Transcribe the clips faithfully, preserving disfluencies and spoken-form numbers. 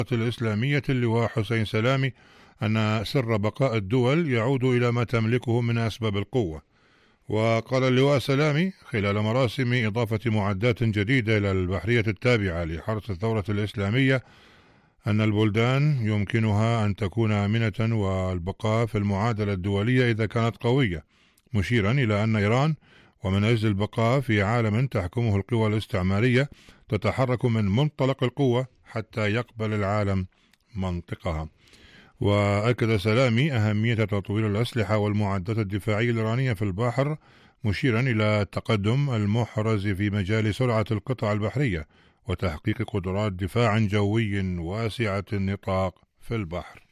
الإسلامية اللواء حسين سلامي أن سر بقاء الدول يعود إلى ما تملكه من أسباب القوة. وقال اللواء سلامي خلال مراسم إضافة معدات جديدة إلى البحرية التابعة لحرس الثورة الإسلامية أن البلدان يمكنها أن تكون آمنة والبقاء في المعادلة الدولية إذا كانت قوية، مشيرا إلى أن إيران ومن أجل البقاء في عالم تحكمه القوى الاستعمارية تتحرك من منطلق القوة حتى يقبل العالم منطقها. وأكد سلامي أهمية تطوير الأسلحة والمعدات الدفاعية الإيرانية في البحر، مشيرا إلى التقدم المحرز في مجال سرعة القطع البحرية وتحقيق قدرات دفاع جوي واسعة النطاق في البحر.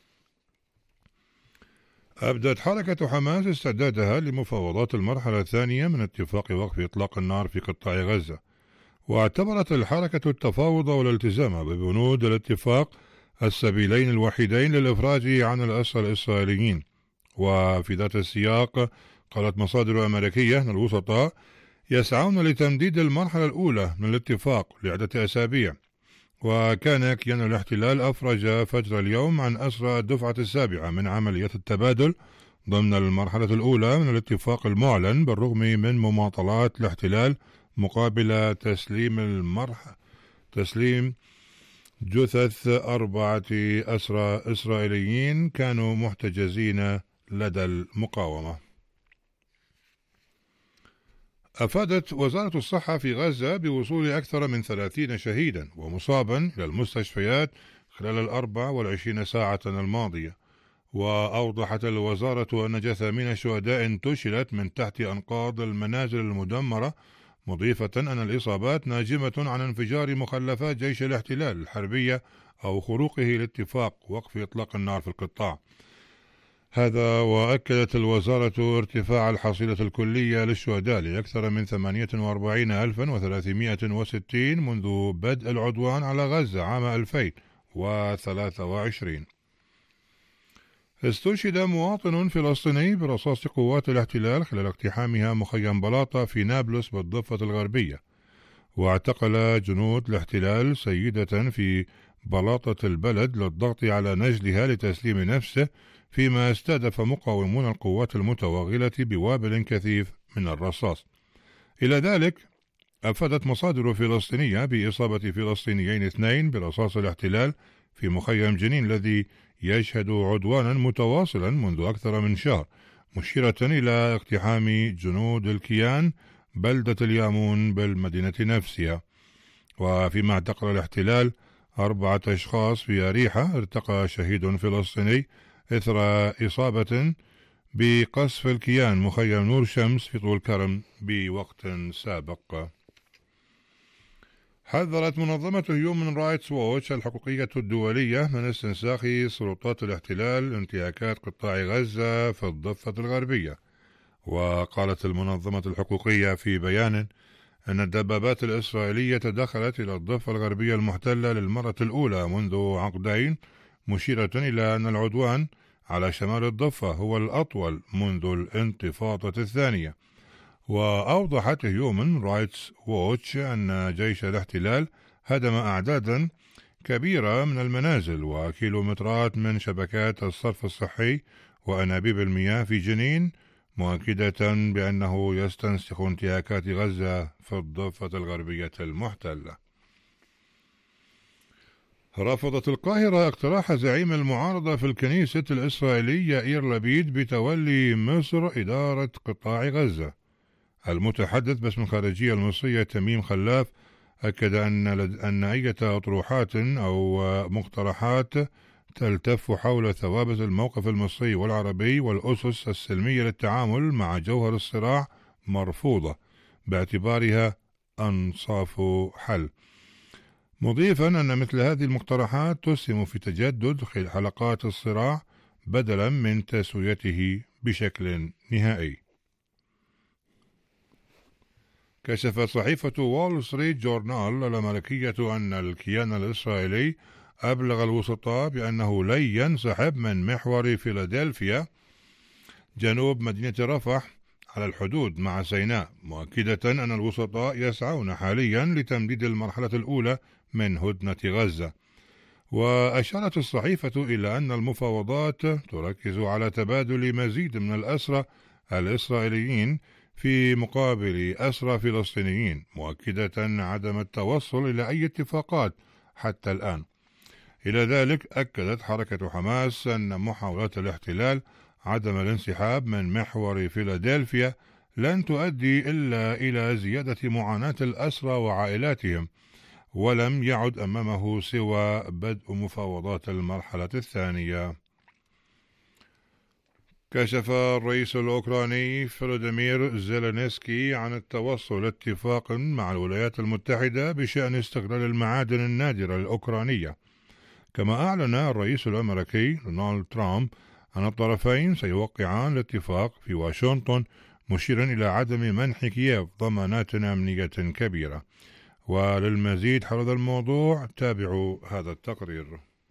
أبدت حركة حماس استعدادها لمفاوضات المرحلة الثانية من اتفاق وقف إطلاق النار في قطاع غزة، واعتبرت الحركة التفاوض والالتزام ببنود الاتفاق السبيلين الوحيدين للإفراج عن الأسرى الإسرائيليين. وفي ذات السياق قالت مصادر أمريكية أن الوسطاء يسعون لتمديد المرحلة الأولى من الاتفاق لعدة أسابيع، وكان كيان الاحتلال أفرج فجر اليوم عن أسرى الدفعة السابعة من عمليات التبادل ضمن المرحلة الأولى من الاتفاق المعلن، بالرغم من مماطلات الاحتلال مقابل تسليم المرح تسليم جثث أربعة أسرى إسرائيليين كانوا محتجزين لدى المقاومة. أفادت وزارة الصحة في غزة بوصول أكثر من ثلاثين شهيدا ومصابا إلى المستشفيات خلال الأربع والعشرين ساعة الماضية. وأوضحت الوزارة أن جثامين شهداء انتشلت من تحت أنقاض المنازل المدمرة، مضيفة أن الإصابات ناجمة عن انفجار مخلفات جيش الاحتلال الحربية أو خروقه لاتفاق وقف إطلاق النار في القطاع. هذا وأكدت الوزارة ارتفاع الحصيلة الكلية للشهداء لأكثر من ثمانية وأربعين ألفا وثلاثمائة وستين منذ بدء العدوان على غزة عام ألفين وثلاثة وعشرين. استشهد مواطن فلسطيني برصاص قوات الاحتلال خلال اقتحامها مخيم بلاطة في نابلس بالضفة الغربية. واعتقل جنود الاحتلال سيدة في بلاطة البلد للضغط على نجلها لتسليم نفسه، فيما استهدف مقاومون القوات المتوغلة بوابل كثيف من الرصاص. إلى ذلك أفادت مصادر فلسطينية بإصابة فلسطينيين اثنين برصاص الاحتلال في مخيم جنين الذي يشهد عدوانا متواصلا منذ أكثر من شهر، مشيرة إلى اقتحام جنود الكيان بلدة اليامون بالمدينة نفسها. وفيما اعتقل الاحتلال أربعة أشخاص في أريحة، ارتقى شهيد فلسطيني إثر إصابة بقصف الكيان مخيم نور شمس في طول كرم بوقت سابق. حذرت منظمة هيومن رايتس ووتش الحقوقية الدولية من استنساخ سلطات الاحتلال انتهاكات قطاع غزة في الضفة الغربية. وقالت المنظمة الحقوقية في بيان أن الدبابات الإسرائيلية دخلت إلى الضفة الغربية المحتلة للمرة الأولى منذ عقدين، مشيرة إلى أن العدوان على شمال الضفة هو الأطول منذ الانتفاضة الثانية. وأوضحت هيومن رايتس ووتش أن جيش الاحتلال هدم أعدادا كبيرة من المنازل وكيلومترات من شبكات الصرف الصحي وأنابيب المياه في جنين، مؤكدة بأنه يستنسخ انتهاكات غزة في الضفة الغربية المحتلة. رفضت القاهرة اقتراح زعيم المعارضة في الكنيسة الإسرائيلية يائير لبيد بتولي مصر إدارة قطاع غزة. المتحدث باسم الخارجية المصرية تميم خلاف أكد أن أن أي أطروحات أو مقترحات تلتف حول ثوابت الموقف المصري والعربي والأسس السلمية للتعامل مع جوهر الصراع مرفوضة باعتبارها أنصاف حل، مضيفا أن مثل هذه المقترحات تسهم في تجدد حلقات الصراع بدلا من تسويته بشكل نهائي. كشفت صحيفة وول ستريت جورنال الأمريكية أن الكيان الإسرائيلي أبلغ الوسطاء بأنه لن ينسحب من محور فيلادلفيا جنوب مدينة رفح على الحدود مع سيناء، مؤكدة أن الوسطاء يسعون حاليا لتمديد المرحلة الأولى من هدنة غزة. وأشارت الصحيفة إلى أن المفاوضات تركز على تبادل مزيد من الأسرى الإسرائيليين في مقابل أسرى فلسطينيين، مؤكدة عدم التوصل إلى أي اتفاقات حتى الآن. إلى ذلك أكدت حركة حماس أن محاولات الاحتلال عدم الانسحاب من محور فيلادلفيا لن تؤدي إلا إلى زيادة معاناة الأسرى وعائلاتهم، ولم يعد أمامه سوى بدء مفاوضات المرحلة الثانية. كشف الرئيس الأوكراني فلوديمير زيلينسكي عن التوصل لاتفاق مع الولايات المتحدة بشأن استغلال المعادن النادرة الأوكرانية. كما أعلن الرئيس الأمريكي دونالد ترامب أن الطرفين سيوقعان الاتفاق في واشنطن، مشيرا إلى عدم منح كييف ضمانات أمنية كبيرة. وللمزيد حول هذا الموضوع تابعوا هذا التقرير.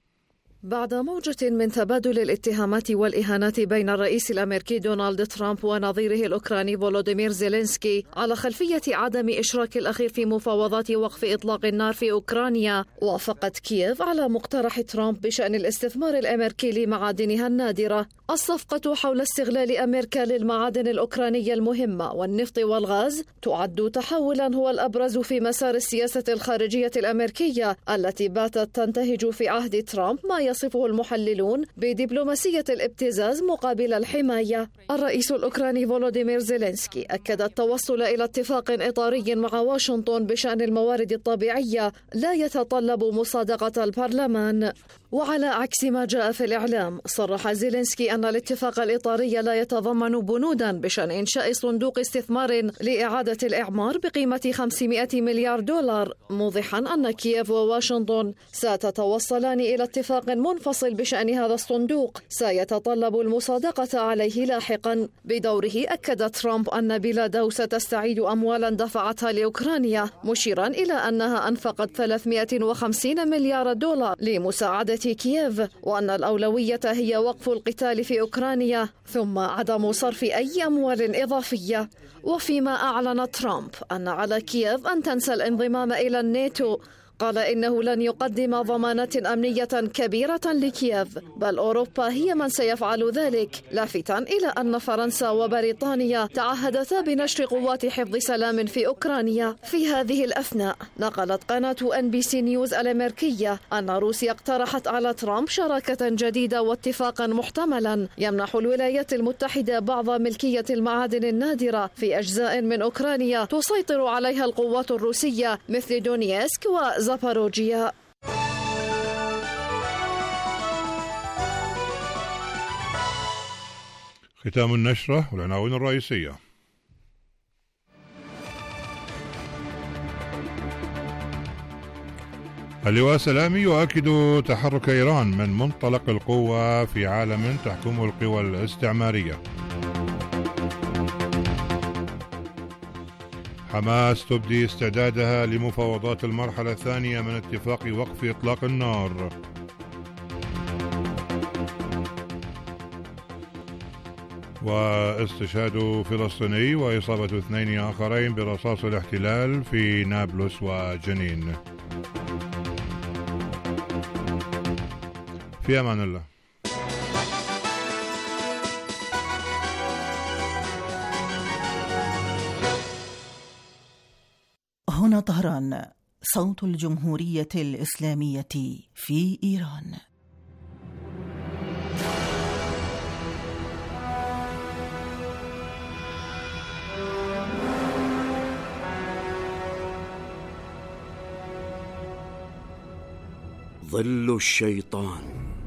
بعد موجة من تبادل الاتهامات والإهانات بين الرئيس الأمريكي دونالد ترامب ونظيره الأوكراني فولوديمير زيلينسكي على خلفية عدم إشراك الأخير في مفاوضات وقف إطلاق النار في أوكرانيا، وافقت كييف على مقترح ترامب بشأن الاستثمار الأمريكي لمعادنها النادرة. الصفقة حول استغلال أمريكا للمعادن الأوكرانية المهمة والنفط والغاز تعد تحولا هو الأبرز في مسار السياسة الخارجية الأمريكية التي باتت تنتهج في عهد ترامب ما يصفه المحللون بدبلوماسية الابتزاز مقابل الحماية. الرئيس الأوكراني فولوديمير زيلينسكي أكد التوصل إلى اتفاق إطاري مع واشنطن بشأن الموارد الطبيعية لا يتطلب مصادقة البرلمان. وعلى عكس ما جاء في الإعلام، صرح زيلينسكي أن الاتفاق الإطاري لا يتضمن بنودا بشأن إنشاء صندوق استثمار لإعادة الإعمار بقيمة خمسمائة مليار دولار، موضحا أن كييف وواشنطن ستتوصلان إلى اتفاق منفصل بشأن هذا الصندوق سيتطلب المصادقة عليه لاحقا. بدوره أكد ترامب أن بلاده ستستعيد أموالا دفعتها لأوكرانيا، مشيرا إلى أنها أنفقت ثلاثمائة وخمسين مليار دولار لمساعدة كييف، وأن الأولوية هي وقف القتال في أوكرانيا ثم عدم صرف أي أموال إضافية. وفيما أعلن ترامب أن على كييف أن تنسى الانضمام إلى الناتو، قال إنه لن يقدم ضمانات أمنية كبيرة لكييف، بل أوروبا هي من سيفعل ذلك، لافتا إلى أن فرنسا وبريطانيا تعهدتا بنشر قوات حفظ سلام في أوكرانيا. في هذه الأثناء نقلت قناة إن بي سي نيوز الأمريكية أن روسيا اقترحت على ترامب شراكة جديدة واتفاقا محتملا يمنح الولايات المتحدة بعض ملكية المعادن النادرة في أجزاء من أوكرانيا تسيطر عليها القوات الروسية مثل دونيسك و زاباروجيا. ختام النشرة والعناوين الرئيسية. اللواء سلامي يؤكد تحرك إيران من منطلق القوة في عالم تحكمه القوى الاستعمارية. حماس تبدي استعدادها لمفاوضات المرحلة الثانية من اتفاق وقف إطلاق النار. واستشهاد فلسطيني وإصابة اثنين آخرين برصاص الاحتلال في نابلس وجنين. في أمان الله. هنا طهران، صوت الجمهورية الإسلامية في إيران. ظل الشيطان.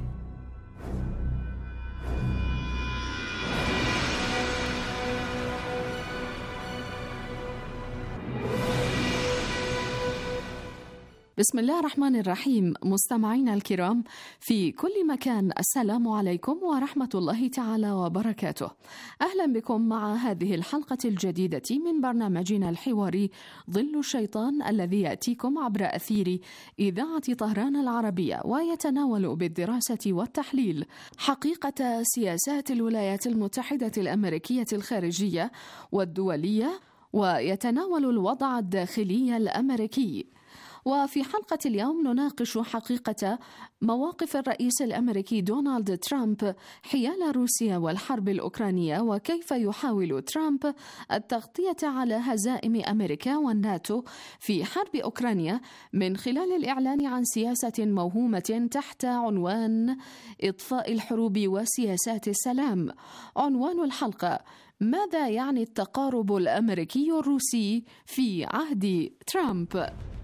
بسم الله الرحمن الرحيم. مستمعينا الكرام في كل مكان، السلام عليكم ورحمة الله تعالى وبركاته. أهلا بكم مع هذه الحلقة الجديدة من برنامجنا الحواري ظل الشيطان، الذي يأتيكم عبر أثير إذاعة طهران العربية، ويتناول بالدراسة والتحليل حقيقة سياسات الولايات المتحدة الأمريكية الخارجية والدولية، ويتناول الوضع الداخلي الأمريكي. وفي حلقة اليوم نناقش حقيقة مواقف الرئيس الأمريكي دونالد ترامب حيال روسيا والحرب الأوكرانية، وكيف يحاول ترامب التغطية على هزائم أمريكا والناتو في حرب أوكرانيا من خلال الإعلان عن سياسة موهومة تحت عنوان إطفاء الحروب وسياسات السلام. عنوان الحلقة: ماذا يعني التقارب الأمريكي الروسي في عهد ترامب؟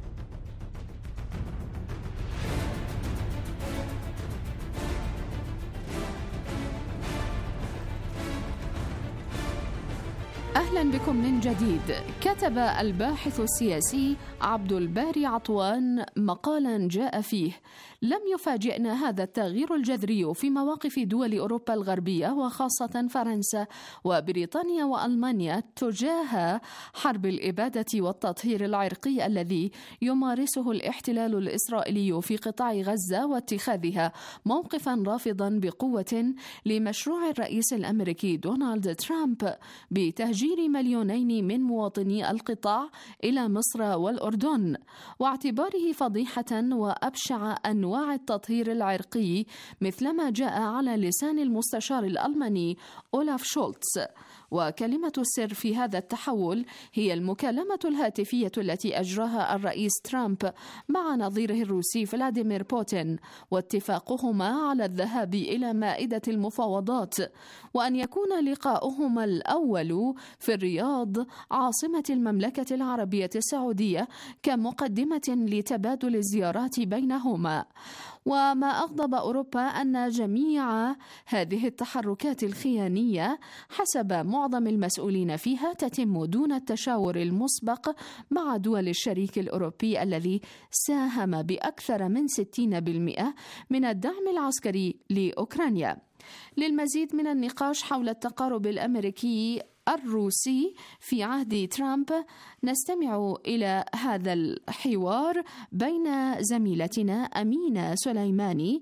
أهلا بكم من جديد. كتب الباحث السياسي عبد الباري عطوان مقالا جاء فيه: لم يفاجئنا هذا التغيير الجذري في مواقف دول أوروبا الغربية وخاصة فرنسا وبريطانيا وألمانيا تجاه حرب الإبادة والتطهير العرقي الذي يمارسه الاحتلال الإسرائيلي في قطاع غزة، واتخاذها موقفا رافضا بقوة لمشروع الرئيس الأمريكي دونالد ترامب بتهجير مليونين من مواطني القطاع إلى مصر والأردن، واعتباره فضيحة وأبشع أنواع التطهير العرقي مثلما جاء على لسان المستشار الألماني أولاف شولتز. وكلمة السر في هذا التحول هي المكالمة الهاتفية التي أجراها الرئيس ترامب مع نظيره الروسي فلاديمير بوتين، واتفاقهما على الذهاب إلى مائدة المفاوضات، وأن يكون لقاؤهما الأول في الرياض عاصمة المملكة العربية السعودية كمقدمة لتبادل الزيارات بينهما. وما أغضب أوروبا أن جميع هذه التحركات الخيانية حسب معظم المسؤولين فيها تتم دون التشاور المسبق مع دول الشريك الأوروبي الذي ساهم بأكثر من ستين بالمئة من الدعم العسكري لأوكرانيا. للمزيد من النقاش حول التقارب الأمريكي الروسي في عهد ترامب نستمع إلى هذا الحوار بين زميلتنا أمينة سليماني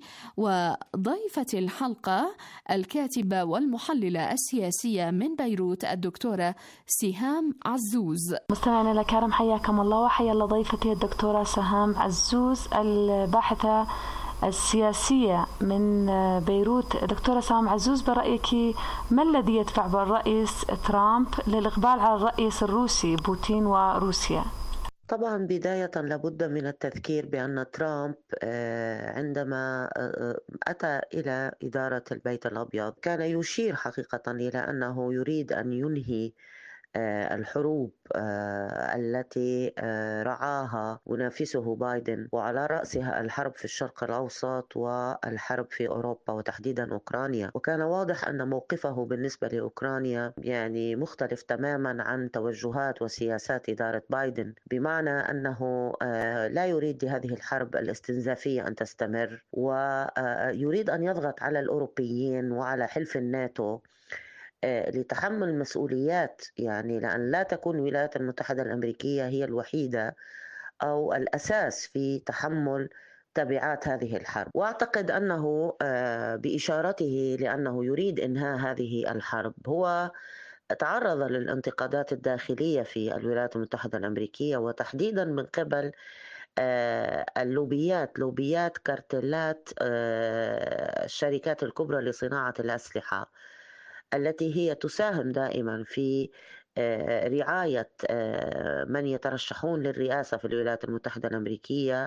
وضيفة الحلقة الكاتبة والمحللة السياسية من بيروت الدكتورة سهام عزوز. مستمعينا الكرام، حياكم الله وحيا الله ضيفتي الدكتورة سهام عزوز الباحثة السياسية من بيروت. دكتورة سهام عزوز، برأيك ما الذي يدفع بالرئيس ترامب للإقبال على الرئيس الروسي بوتين وروسيا؟ طبعا بداية لابد من التذكير بأن ترامب عندما أتى إلى إدارة البيت الأبيض كان يشير حقيقة إلى أنه يريد أن ينهي الحروب التي رعاها منافسه بايدن، وعلى رأسها الحرب في الشرق الأوسط والحرب في أوروبا وتحديدا أوكرانيا. وكان واضح أن موقفه بالنسبة لأوكرانيا يعني مختلف تماما عن توجهات وسياسات إدارة بايدن، بمعنى أنه لا يريد هذه الحرب الاستنزافية أن تستمر، ويريد أن يضغط على الأوروبيين وعلى حلف الناتو لتحمل مسؤوليات، يعني لأن لا تكون الولايات المتحدة الأمريكية هي الوحيدة أو الأساس في تحمل تبعات هذه الحرب. وأعتقد أنه بإشارته لأنه يريد إنهاء هذه الحرب هو تعرض للانتقادات الداخلية في الولايات المتحدة الأمريكية، وتحديدا من قبل اللوبيات لوبيات كارتلات الشركات الكبرى لصناعة الأسلحة التي هي تساهم دائما في رعاية من يترشحون للرئاسة في الولايات المتحدة الأمريكية.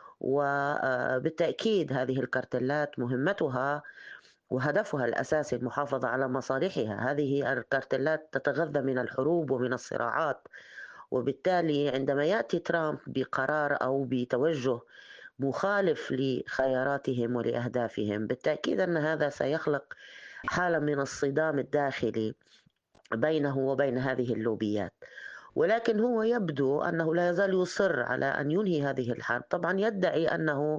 وبالتأكيد هذه الكارتلات مهمتها وهدفها الأساسي المحافظة على مصالحها. هذه الكارتلات تتغذى من الحروب ومن الصراعات، وبالتالي عندما يأتي ترامب بقرار أو بتوجه مخالف لخياراتهم ولأهدافهم، بالتأكيد أن هذا سيخلق حالة من الصدام الداخلي بينه وبين هذه اللوبيات. ولكن هو يبدو أنه لا يزال يصر على أن ينهي هذه الحرب. طبعا يدعي أنه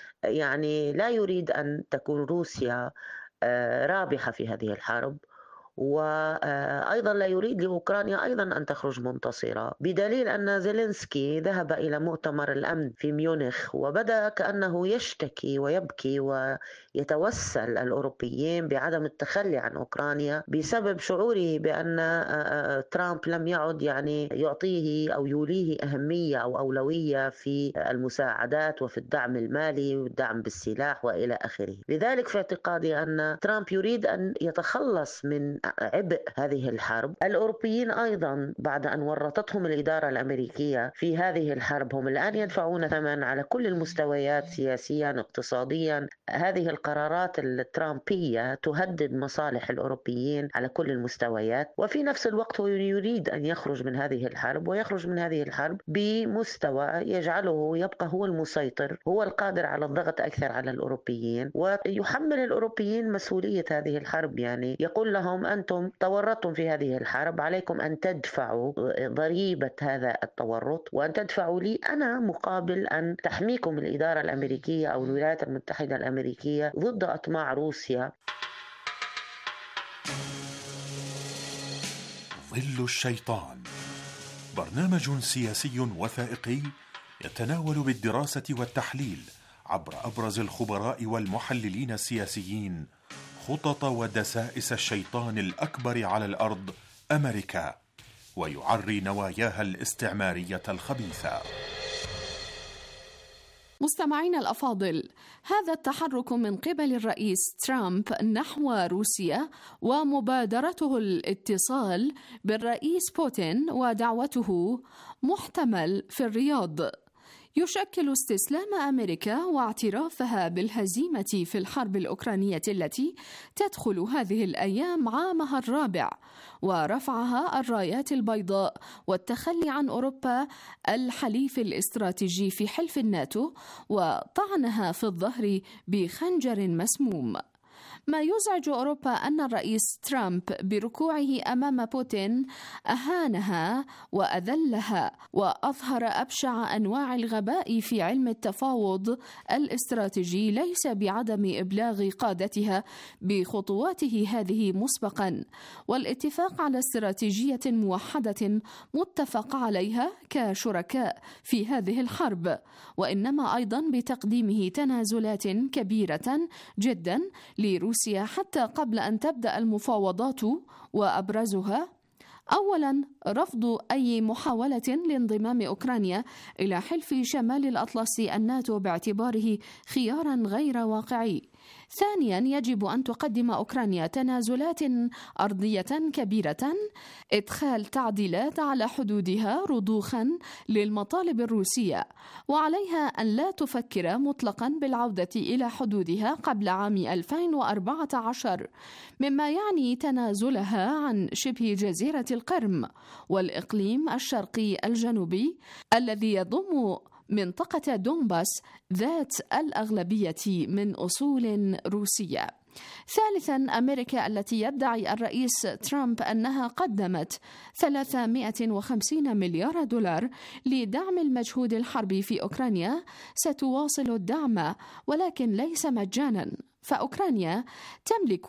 يعني لا يريد أن تكون روسيا رابحة في هذه الحرب، وأيضا لا يريد لأوكرانيا أيضا أن تخرج منتصرة، بدليل أن زيلينسكي ذهب إلى مؤتمر الأمن في ميونخ وبدأ كأنه يشتكي ويبكي ويتوسل الأوروبيين بعدم التخلي عن أوكرانيا بسبب شعوره بأن ترامب لم يعد يعني يعطيه أو يوليه أهمية أو أولوية في المساعدات وفي الدعم المالي والدعم بالسلاح وإلى آخره. لذلك في اعتقادي أن ترامب يريد أن يتخلص من عبء هذه الحرب. الأوروبيين أيضا بعد أن ورطتهم الإدارة الأمريكية في هذه الحرب هم الآن يدفعون ثمن على كل المستويات، سياسيا اقتصاديا. هذه القرارات الترامبية تهدد مصالح الأوروبيين على كل المستويات، وفي نفس الوقت هو يريد أن يخرج من هذه الحرب ويخرج من هذه الحرب بمستوى يجعله يبقى هو المسيطر، هو القادر على الضغط أكثر على الأوروبيين ويحمل الأوروبيين مسؤولية هذه الحرب. يعني يقول لهم أنتم تورطتم في هذه الحرب، عليكم أن تدفعوا ضريبة هذا التورط وأن تدفعوا لي أنا مقابل أن تحميكم الإدارة الأمريكية أو الولايات المتحدة الأمريكية ضد أطماع روسيا. ظل الشيطان، برنامج سياسي وثائقي يتناول بالدراسة والتحليل عبر أبرز الخبراء والمحللين السياسيين خطط ودسائس الشيطان الأكبر على الأرض أمريكا، ويعري نواياها الاستعمارية الخبيثة. مستمعينا الأفاضل، هذا التحرك من قبل الرئيس ترامب نحو روسيا ومبادرته الاتصال بالرئيس بوتين ودعوته محتمل في الرياض يشكل استسلام أمريكا واعترافها بالهزيمة في الحرب الأوكرانية التي تدخل هذه الأيام عامها الرابع، ورفعها الرايات البيضاء والتخلي عن أوروبا الحليف الاستراتيجي في حلف الناتو وطعنها في الظهر بخنجر مسموم. ما يزعج أوروبا أن الرئيس ترامب بركوعه أمام بوتين أهانها وأذلها وأظهر أبشع أنواع الغباء في علم التفاوض الاستراتيجي، ليس بعدم إبلاغ قادتها بخطواته هذه مسبقا والاتفاق على استراتيجية موحدة متفق عليها كشركاء في هذه الحرب، وإنما أيضا بتقديمه تنازلات كبيرة جدا لروسيا حتى قبل أن تبدأ المفاوضات، وأبرزها أولا رفض أي محاولة لانضمام أوكرانيا إلى حلف شمال الأطلسي الناتو باعتباره خيارا غير واقعي. ثانيا يجب أن تقدم أوكرانيا تنازلات أرضية كبيرة، إدخال تعديلات على حدودها رضوخا للمطالب الروسية، وعليها أن لا تفكر مطلقا بالعودة إلى حدودها قبل عام ألفين وأربعة عشر، مما يعني تنازلها عن شبه جزيرة القرم والإقليم الشرقي الجنوبي الذي يضم منطقة دونباس ذات الأغلبية من أصول روسية. ثالثا أمريكا التي يدعي الرئيس ترامب أنها قدمت ثلاثمائة وخمسين مليار دولار لدعم المجهود الحربي في أوكرانيا ستواصل الدعم ولكن ليس مجانا، فأوكرانيا تملك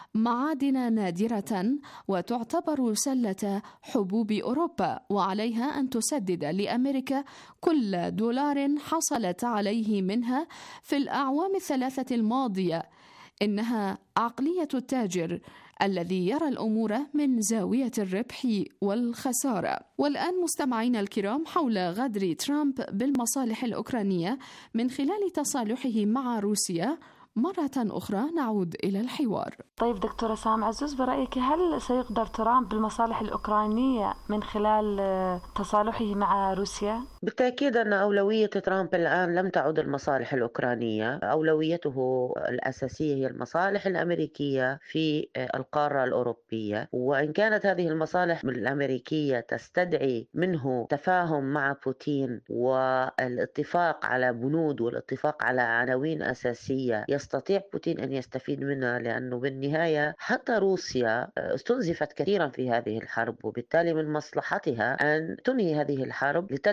معادن نادرة وتعتبر سلة حبوب أوروبا، وعليها أن تسدد لأمريكا كل دولار حصلت عليه منها في الأعوام الثلاثة الماضية. إنها عقلية التاجر الذي يرى الأمور من زاوية الربح والخسارة. والآن مستمعينا الكرام، حول غدر ترامب بالمصالح الأوكرانية من خلال تصالحه مع روسيا، مرة أخرى نعود إلى الحوار. طيب دكتورة سهام عزوز، برأيك هل سيقدر ترامب بالمصالح الأوكرانية من خلال تصالحه مع روسيا؟ بالتأكيد أن أولوية ترامب الآن لم تعد المصالح الأوكرانية، أولويته الأساسية هي المصالح الأمريكية في القارة الأوروبية، وإن كانت هذه المصالح الأمريكية تستدعي منه تفاهم مع بوتين والاتفاق على بنود والاتفاق على عناوين أساسية يستطيع بوتين أن يستفيد منها، لأنه بالنهاية حتى روسيا استنزفت كثيرا في هذه الحرب، وبالتالي من مصلحتها أن تنهي هذه الحرب لتلتفت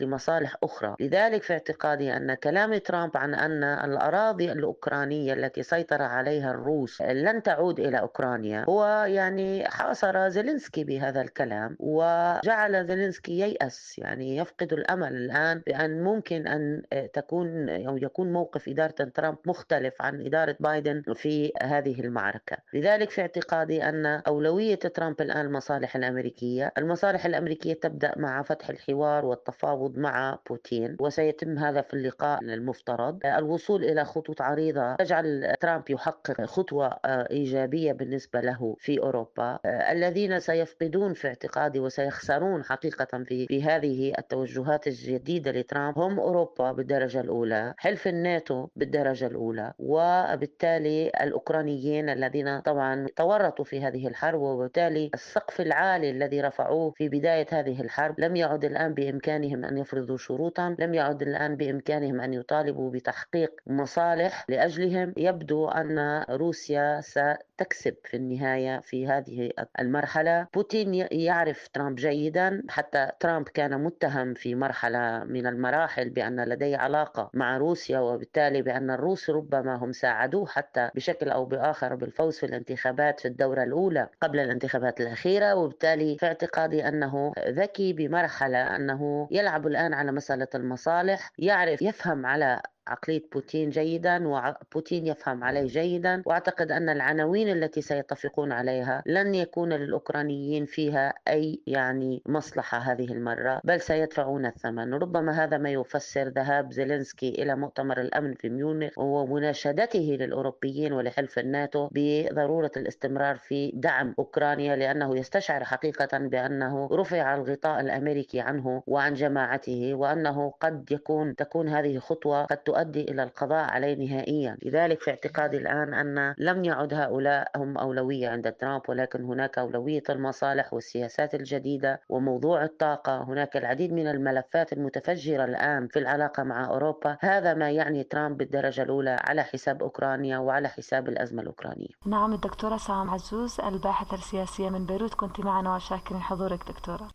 لمصالح أخرى. لذلك في اعتقادي أن كلام ترامب عن أن الأراضي الأوكرانية التي سيطر عليها الروس لن تعود إلى أوكرانيا هو يعني حاصر زيلينسكي بهذا الكلام، وجعل زيلينسكي ييأس، يعني يفقد الأمل الآن بأن ممكن أن تكون أو يكون موقف إدارة ترامب مختلف عن إدارة بايدن في هذه المعركة. لذلك في اعتقادي أن أولوية ترامب الآن المصالح الأمريكية. المصالح الأمريكية تبدأ مع فتح الحوار والتفاوض مع بوتين، وسيتم هذا في اللقاء المفترض. الوصول إلى خطوط عريضة تجعل ترامب يحقق خطوة إيجابية بالنسبة له في أوروبا. الذين سيفقدون في اعتقادي وسيخسرون حقيقة في, في هذه التوجهات الجديدة لترامب هم أوروبا بالدرجة الأولى، حلف الناتو بالدرجة الأولى، وبالتالي الأوكرانيين الذين طبعا تورطوا في هذه الحرب، وبالتالي السقف العالي الذي رفعوه في بداية هذه الحرب لم يعد الآن بإمكانهم أن يفرضوا شروطا، لم يعد الآن بإمكانهم أن يطالبوا بتحقيق مصالح لأجلهم. يبدو أن روسيا ستكسب في النهاية في هذه المرحلة. بوتين يعرف ترامب جيدا، حتى ترامب كان متهم في مرحلة من المراحل بأن لديه علاقة مع روسيا، وبالتالي بأن الروس ربما هم ساعدوه حتى بشكل أو بآخر بالفوز في الانتخابات في الدورة الأولى قبل الانتخابات الأخيرة. وبالتالي في اعتقادي أنه ذكي بمرحلة أنه يلعب الآن على مسألة المصالح، يعرف يفهم على عقلية بوتين جيدا وبوتين يفهم عليه جيدا، وأعتقد أن العناوين التي سيتفقون عليها لن يكون للأوكرانيين فيها أي يعني مصلحة هذه المرة، بل سيدفعون الثمن. ربما هذا ما يفسر ذهاب زيلينسكي إلى مؤتمر الأمن في ميونخ ومناشدته للأوروبيين ولحلف الناتو بضرورة الاستمرار في دعم أوكرانيا، لأنه يستشعر حقيقة بأنه رفع الغطاء الأمريكي عنه وعن جماعته، وأنه قد يكون تكون هذه خطوة قد تؤدي إلى القضاء عليه نهائيا. لذلك في اعتقادي الآن أن لم يعد هؤلاء هم أولوية عند ترامب، ولكن هناك أولوية المصالح والسياسات الجديدة وموضوع الطاقة. هناك العديد من الملفات المتفجرة الآن في العلاقة مع أوروبا. هذا ما يعني ترامب بالدرجة الأولى على حساب أوكرانيا وعلى حساب الأزمة الأوكرانية. نعم، الدكتورة سهام عزوز الباحثة السياسية من بيروت، كنت معنا وشاكرين حضورك دكتورة.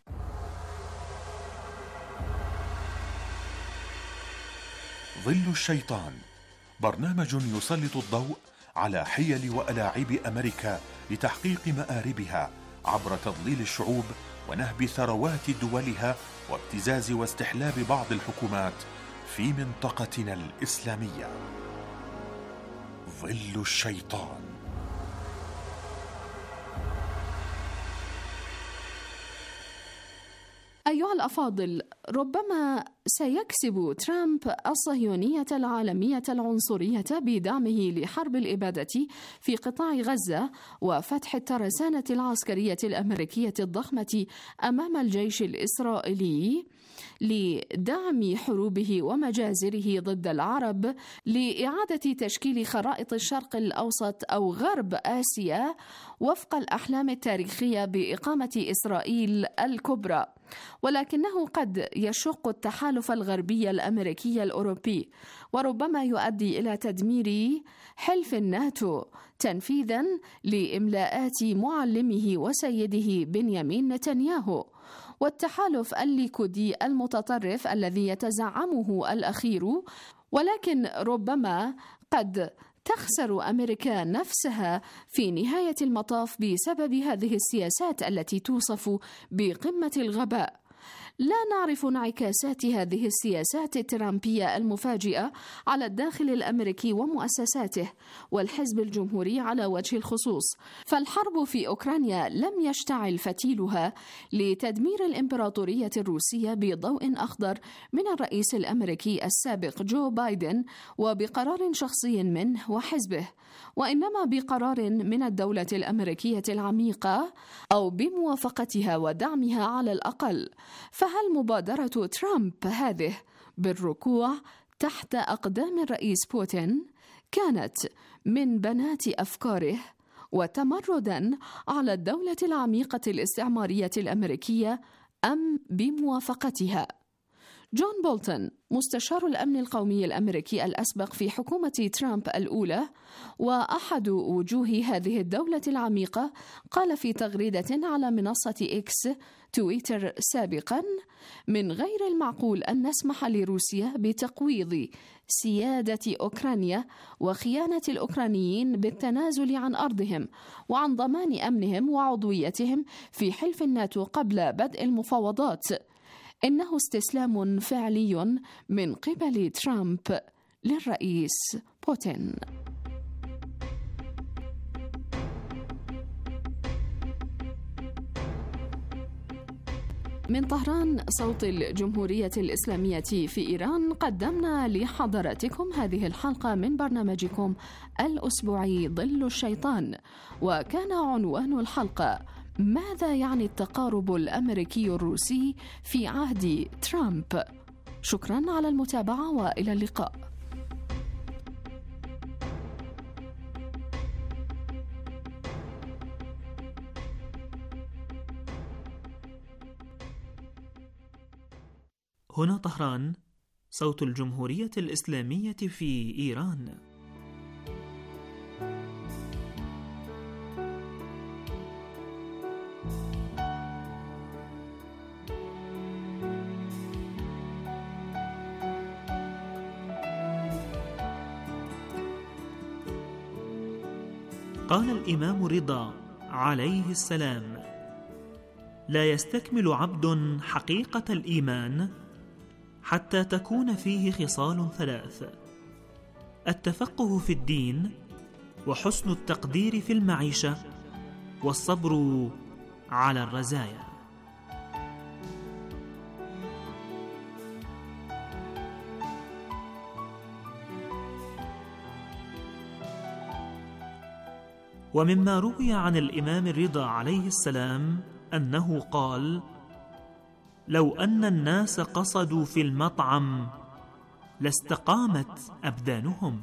ظل الشيطان، برنامج يسلط الضوء على حيل وألاعيب أمريكا لتحقيق مآربها عبر تضليل الشعوب ونهب ثروات دولها وابتزاز واستحلاب بعض الحكومات في منطقتنا الإسلامية. ظل الشيطان. أيها الأفاضل، ربما سيكسب ترامب الصهيونية العالمية العنصرية بدعمه لحرب الإبادة في قطاع غزة وفتح الترسانة العسكرية الأمريكية الضخمة أمام الجيش الإسرائيلي لدعم حروبه ومجازره ضد العرب، لإعادة تشكيل خرائط الشرق الأوسط أو غرب آسيا وفق الأحلام التاريخية بإقامة إسرائيل الكبرى. ولكنه قد يشق التحالف الغربي الأمريكي الأوروبي، وربما يؤدي إلى تدمير حلف الناتو تنفيذا لإملاءات معلمه وسيده بنيامين نتنياهو. والتحالف الليكودي المتطرف الذي يتزعمه الأخير، ولكن ربما قد تخسر أمريكا نفسها في نهاية المطاف بسبب هذه السياسات التي توصف بقمة الغباء. لا نعرف انعكاسات هذه السياسات الترامبية المفاجئة على الداخل الأمريكي ومؤسساته والحزب الجمهوري على وجه الخصوص، فالحرب في أوكرانيا لم يشتعل فتيلها لتدمير الإمبراطورية الروسية بضوء أخضر من الرئيس الأمريكي السابق جو بايدن وبقرار شخصي منه وحزبه، وإنما بقرار من الدولة الأمريكية العميقة أو بموافقتها ودعمها على الأقل. فهل مبادرة ترامب هذه بالركوع تحت أقدام الرئيس بوتين كانت من بنات أفكاره وتمردا على الدولة العميقة الاستعمارية الأمريكية أم بموافقتها؟ جون بولتون مستشار الأمن القومي الأمريكي الأسبق في حكومة ترامب الأولى وأحد وجوه هذه الدولة العميقة قال في تغريدة على منصة إكس تويتر سابقا: من غير المعقول أن نسمح لروسيا بتقويض سيادة أوكرانيا وخيانة الأوكرانيين بالتنازل عن أرضهم وعن ضمان أمنهم وعضويتهم في حلف الناتو قبل بدء المفاوضات. إنه استسلام فعلي من قبل ترامب للرئيس بوتين. من طهران صوت الجمهورية الإسلامية في إيران، قدمنا لحضراتكم هذه الحلقة من برنامجكم الأسبوعي ظل الشيطان، وكان عنوان الحلقة: ماذا يعني التقارب الأمريكي الروسي في عهد ترامب؟ شكرا على المتابعة وإلى اللقاء. هنا طهران، صوت الجمهورية الإسلامية في إيران. قال الإمام رضا عليه السلام: لا يستكمل عبد حقيقة الإيمان حتى تكون فيه خصال ثلاث: التفقه في الدين، وحسن التقدير في المعيشة، والصبر على الرزايا. ومما روي عن الإمام الرضا عليه السلام أنه قال: لو أن الناس قصدوا في المطعم لاستقامت أبدانهم.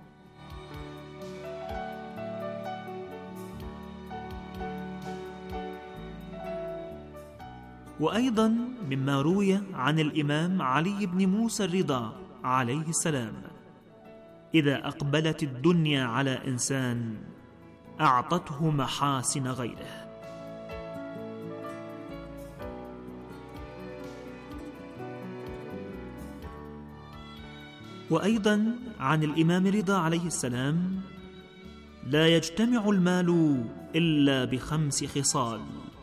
وأيضا مما روي عن الإمام علي بن موسى الرضا عليه السلام: إذا أقبلت الدنيا على إنسان أعطته محاسن غيره. وأيضا عن الإمام رضا عليه السلام: لا يجتمع المال إلا بخمس خصال: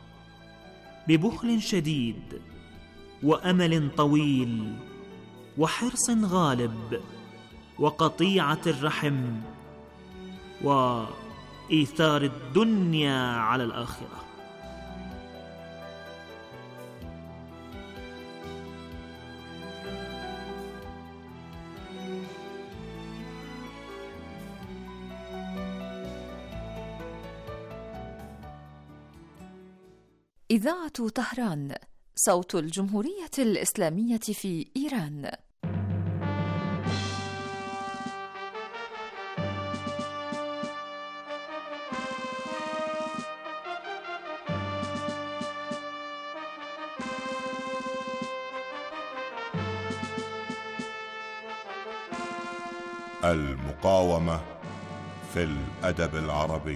ببخل شديد، وأمل طويل، وحرص غالب، وقطيعة الرحم، وإيثار الدنيا على الآخرة. إذاعة طهران، صوت الجمهورية الإسلامية في إيران. المقاومة في الأدب العربي.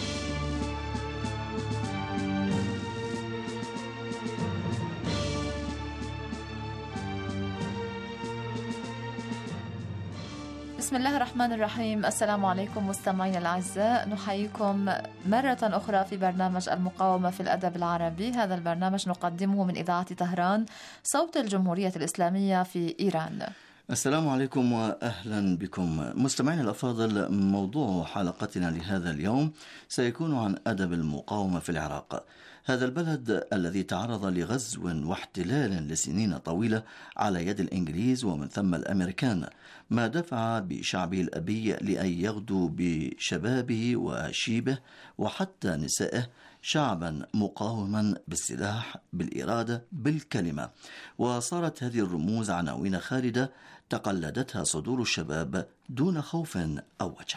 بسم الله الرحمن الرحيم. السلام عليكم مستمعينا الأعزاء، نحييكم مرة أخرى في برنامج المقاومة في الأدب العربي. هذا البرنامج نقدمه من إذاعة طهران، صوت الجمهورية الإسلامية في إيران. السلام عليكم وأهلا بكم مستمعينا الأفاضل. موضوع حلقتنا لهذا اليوم سيكون عن أدب المقاومة في العراق، هذا البلد الذي تعرض لغزو واحتلال لسنين طويلة على يد الإنجليز ومن ثم الأمريكان، ما دفع بشعبه الأبي لأن يغدو بشبابه وشيبه وحتى نسائه شعبا مقاوما بالسلاح، بالإرادة، بالكلمة. وصارت هذه الرموز عناوين خالدة تقلدتها صدور الشباب دون خوف أو وجل.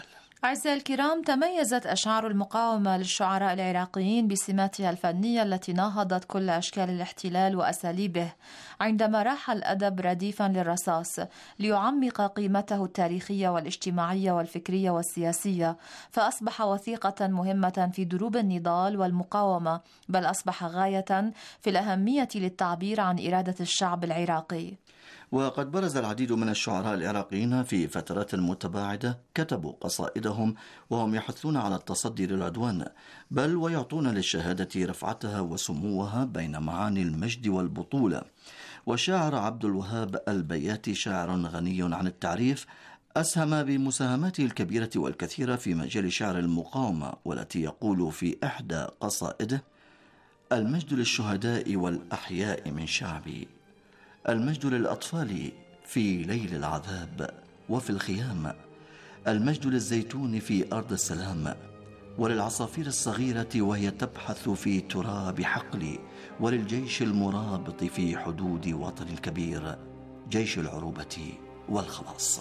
أعزائي الكرام، تميزت أشعار المقاومة للشعراء العراقيين بسماتها الفنية التي ناهضت كل أشكال الاحتلال وأساليبه، عندما راح الأدب رديفا للرصاص ليعمق قيمته التاريخية والاجتماعية والفكرية والسياسية، فأصبح وثيقة مهمة في دروب النضال والمقاومة، بل أصبح غاية في الأهمية للتعبير عن إرادة الشعب العراقي. وقد برز العديد من الشعراء العراقيين في فترات متباعدة كتبوا قصائدهم وهم يحثون على التصدي للعدوان، بل ويعطون للشهادة رفعتها وسموها بين معاني المجد والبطولة. وشاعر عبد الوهاب البياتي شاعر غني عن التعريف، أسهم بمساهماته الكبيرة والكثيرة في مجال شعر المقاومة، والتي يقول في إحدى قصائده: المجد للشهداء والأحياء من شعبي، المجد للأطفال في ليل العذاب وفي الخيام، المجد للزيتون في أرض السلام، وللعصافير الصغيرة وهي تبحث في تراب حقلي، وللجيش المرابط في حدود وطن الكبير، جيش العروبة والخلاص.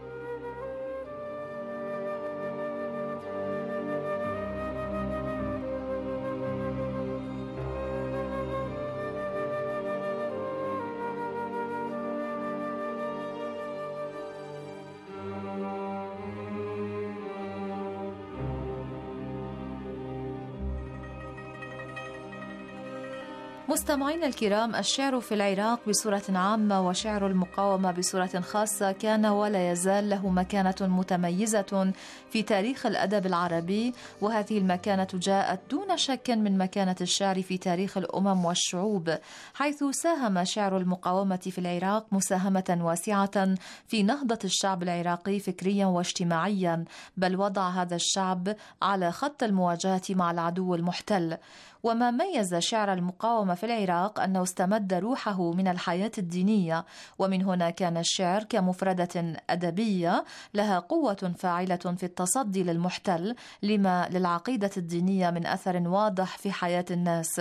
مستمعينا الكرام، الشعر في العراق بصورة عامة وشعر المقاومة بصورة خاصة كان ولا يزال له مكانة متميزة في تاريخ الأدب العربي، وهذه المكانة جاءت دون شك من مكانة الشعر في تاريخ الأمم والشعوب، حيث ساهم شعر المقاومة في العراق مساهمة واسعة في نهضة الشعب العراقي فكريا واجتماعيا، بل وضع هذا الشعب على خط المواجهة مع العدو المحتل. وما ميز شعر المقاومة في العراق أنه استمد روحه من الحياة الدينية، ومن هنا كان الشعر كمفردة أدبية لها قوة فاعلة في التصدي للمحتل لما للعقيدة الدينية من أثر واضح في حياة الناس،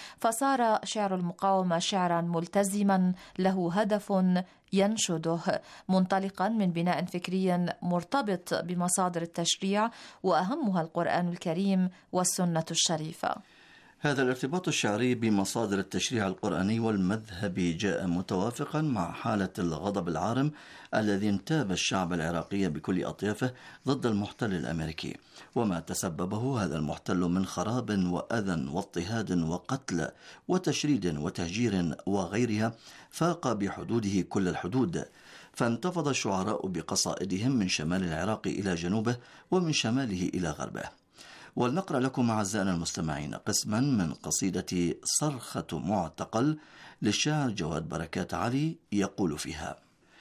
فصار شعر المقاومة شعرا ملتزما له هدف ينشده، منطلقا من بناء فكري مرتبط بمصادر التشريع وأهمها القرآن الكريم والسنة الشريفة. هذا الارتباط الشعري بمصادر التشريع القرآني والمذهبي جاء متوافقا مع حالة الغضب العارم الذي انتاب الشعب العراقي بكل أطيافه ضد المحتل الأمريكي، وما تسببه هذا المحتل من خراب وأذى واضطهاد وقتل وتشريد وتهجير وغيرها فاق بحدوده كل الحدود. فانتفض الشعراء بقصائدهم من شمال العراق إلى جنوبه ومن شماله إلى غربه. ولنقرأ لكم أعزائنا المستمعين قسما من قصيدة صرخة معتقل للشاعر جواد بركات علي، يقول فيها: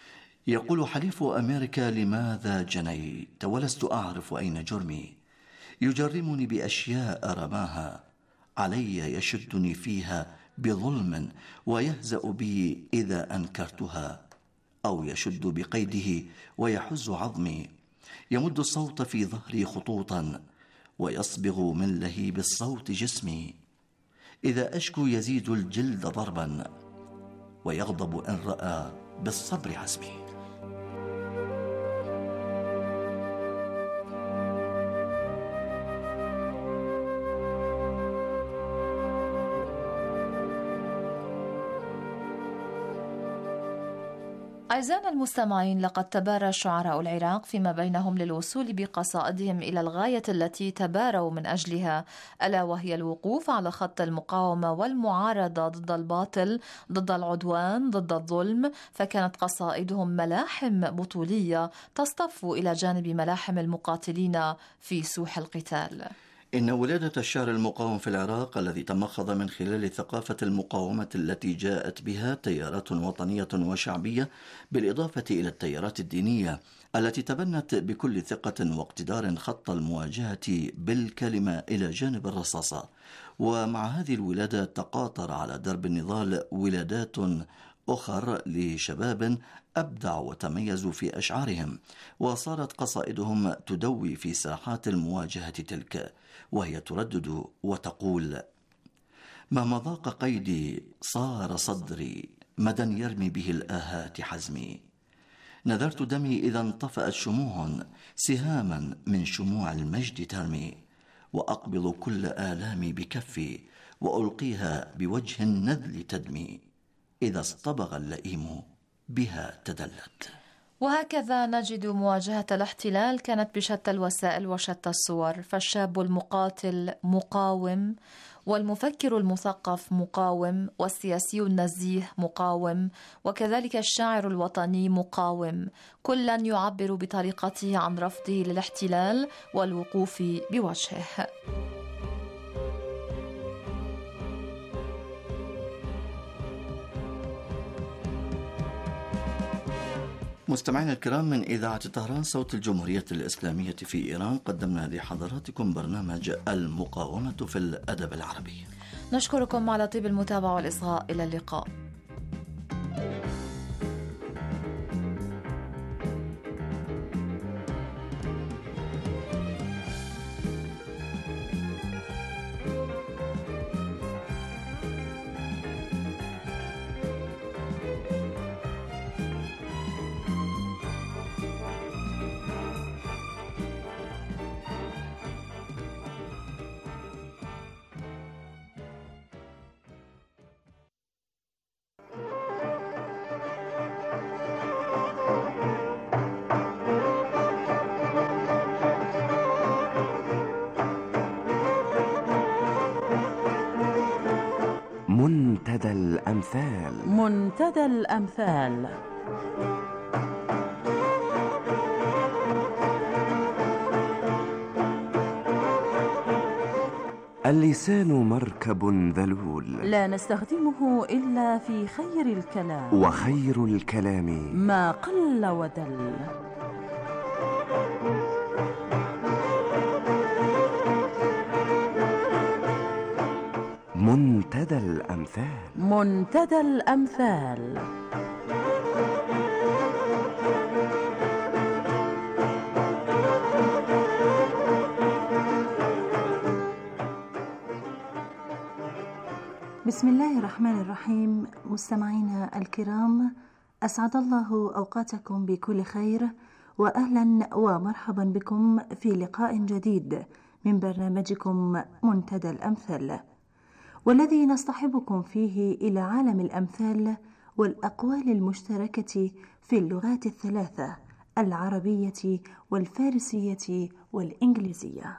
يقول حليف أمريكا لماذا جنيت ولست أعرف أين جرمي، يجرمني بأشياء رماها علي، يشدني فيها بظلم ويهزأ بي إذا أنكرتها، أو يشد بقيده ويحز عظمي، يمد الصوت في ظهري خطوطا ويصبغ من لهيب الصوت جسمي، إذا أشكو يزيد الجلد ضربا ويغضب إن رأى بالصبر عزمي. أعزائنا المستمعين، لقد تبارى شعراء العراق فيما بينهم للوصول بقصائدهم إلى الغاية التي تباروا من أجلها، ألا وهي الوقوف على خط المقاومة والمعارضة ضد الباطل، ضد العدوان، ضد الظلم، فكانت قصائدهم ملاحم بطولية تصطف إلى جانب ملاحم المقاتلين في سوح القتال. إن ولادة الشعر المقاوم في العراق الذي تمخض من خلال ثقافة المقاومة التي جاءت بها تيارات وطنية وشعبية، بالإضافة إلى التيارات الدينية التي تبنت بكل ثقة واقتدار خط المواجهة بالكلمة إلى جانب الرصاصة. ومع هذه الولادة تقاطر على درب النضال ولادات أخر لشباب أبدعوا وتميزوا في أشعارهم، وصارت قصائدهم تدوي في ساحات المواجهة تلك، وهي تردد وتقول: مهما ضاق قيدي صار صدري مدى يرمي به الآهات حزمي، نذرت دمي إذا انطفأت شموع سهاما من شموع المجد ترمي، وأقبض كل آلامي بكفي وألقيها بوجه النذل تدمي، إذا اصطبغ اللئيم بها تدلت. وهكذا نجد مواجهة الاحتلال كانت بشتى الوسائل وشتى الصور، فالشاب المقاتل مقاوم، والمفكر المثقف مقاوم، والسياسي النزيه مقاوم، وكذلك الشاعر الوطني مقاوم، كلا يعبر بطريقته عن رفضه للاحتلال والوقوف بوجهه. مستمعينا الكرام، من إذاعة طهران صوت الجمهورية الإسلامية في إيران، قدمنا لحضراتكم برنامج المقاومة في الأدب العربي. نشكركم على طيب المتابعة والإصغاء. إلى اللقاء. منتدى الأمثال. منتدى الأمثال. اللسان مركب ذلول لا نستخدمه إلا في خير الكلام، وخير الكلام ما قل ودل. منتدى الأمثال. منتدى الأمثال. بسم الله الرحمن الرحيم. مستمعينا الكرام، أسعد الله أوقاتكم بكل خير، وأهلا ومرحبا بكم في لقاء جديد من برنامجكم منتدى الأمثال، والذي نصطحبكم فيه إلى عالم الأمثال والأقوال المشتركة في اللغات الثلاثة، العربية والفارسية والإنجليزية.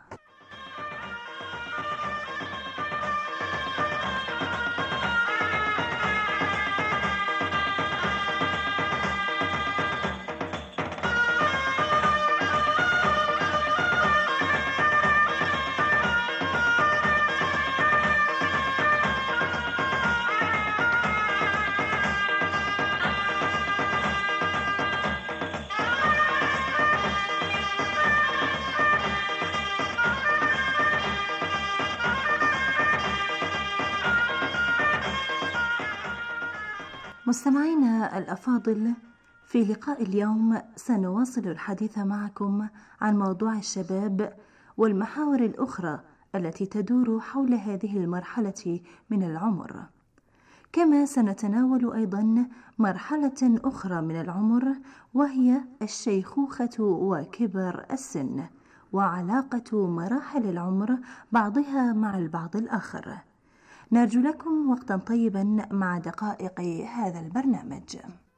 مستمعينا الأفاضل، في لقاء اليوم سنواصل الحديث معكم عن موضوع الشباب والمحاور الأخرى التي تدور حول هذه المرحلة من العمر، كما سنتناول أيضا مرحلة أخرى من العمر وهي الشيخوخة وكبر السن، وعلاقة مراحل العمر بعضها مع البعض الآخر. نرجو لكم وقتا طيبا مع دقائق هذا البرنامج.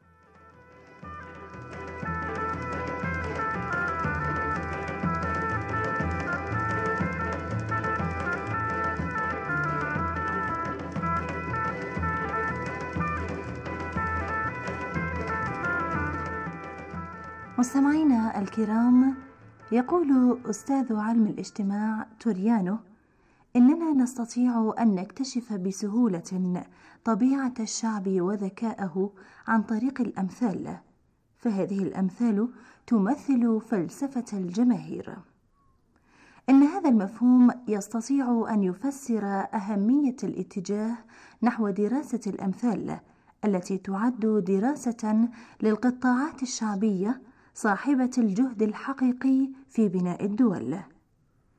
مستمعينا الكرام، يقول أستاذ علم الاجتماع توريانو إننا نستطيع أن نكتشف بسهولة طبيعة الشعب وذكاءه عن طريق الأمثال، فهذه الأمثال تمثل فلسفة الجماهير. إن هذا المفهوم يستطيع أن يفسر أهمية الاتجاه نحو دراسة الأمثال التي تعد دراسة للقطاعات الشعبية صاحبة الجهد الحقيقي في بناء الدول.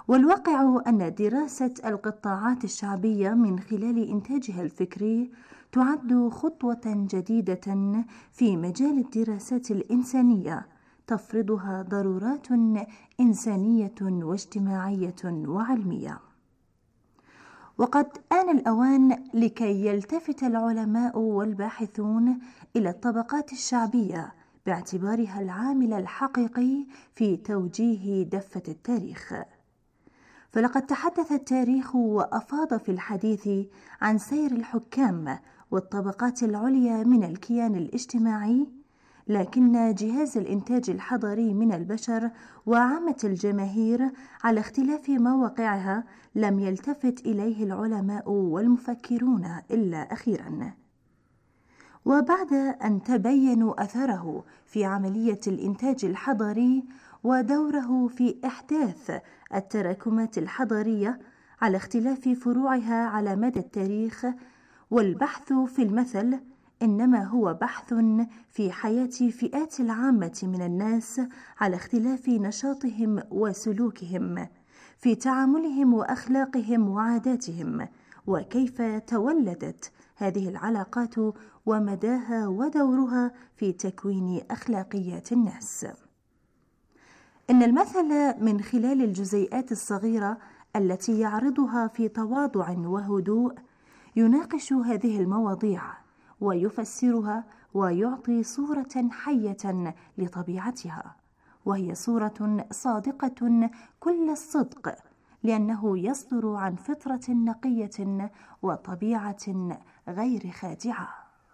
والواقع أن دراسة القطاعات الشعبية من خلال إنتاجها الفكري تعد خطوة جديدة في مجال الدراسات الإنسانية تفرضها ضرورات إنسانية واجتماعية وعلمية. وقد آن الأوان لكي يلتفت العلماء والباحثون إلى الطبقات الشعبية باعتبارها العامل الحقيقي في توجيه دفة التاريخ. فلقد تحدث التاريخ وأفاض في الحديث عن سير الحكام والطبقات العليا من الكيان الاجتماعي، لكن جهاز الإنتاج الحضري من البشر وعامة الجماهير على اختلاف مواقعها لم يلتفت إليه العلماء والمفكرون إلا أخيراً. وبعد أن تبينوا أثره في عملية الإنتاج الحضري ودوره في إحداث التراكمات الحضرية على اختلاف فروعها على مدى التاريخ، والبحث في المثل إنما هو بحث في حياة فئات العامة من الناس على اختلاف نشاطهم وسلوكهم، في تعاملهم وأخلاقهم وعاداتهم، وكيف تولدت هذه العلاقات ومداها ودورها في تكوين أخلاقيات الناس. إن المثل من خلال الجزيئات الصغيرة التي يعرضها في تواضع وهدوء يناقش هذه المواضيع ويفسرها ويعطي صورة حية لطبيعتها، وهي صورة صادقة كل الصدق، لأنه يصدر عن فطرة نقية وطبيعة غير خادعة.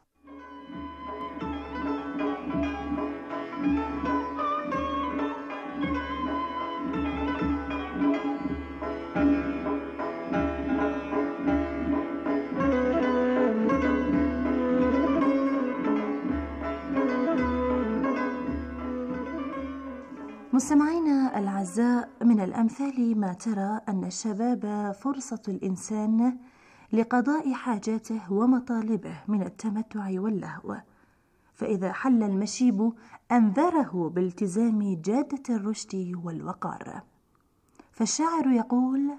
مستمعينا الأعزاء، من الأمثال ما ترى أن الشباب فرصة الإنسان لقضاء حاجاته ومطالبه من التمتع واللهو، فإذا حل المشيب أنذره بالتزام جادة الرشد والوقار. فالشاعر يقول: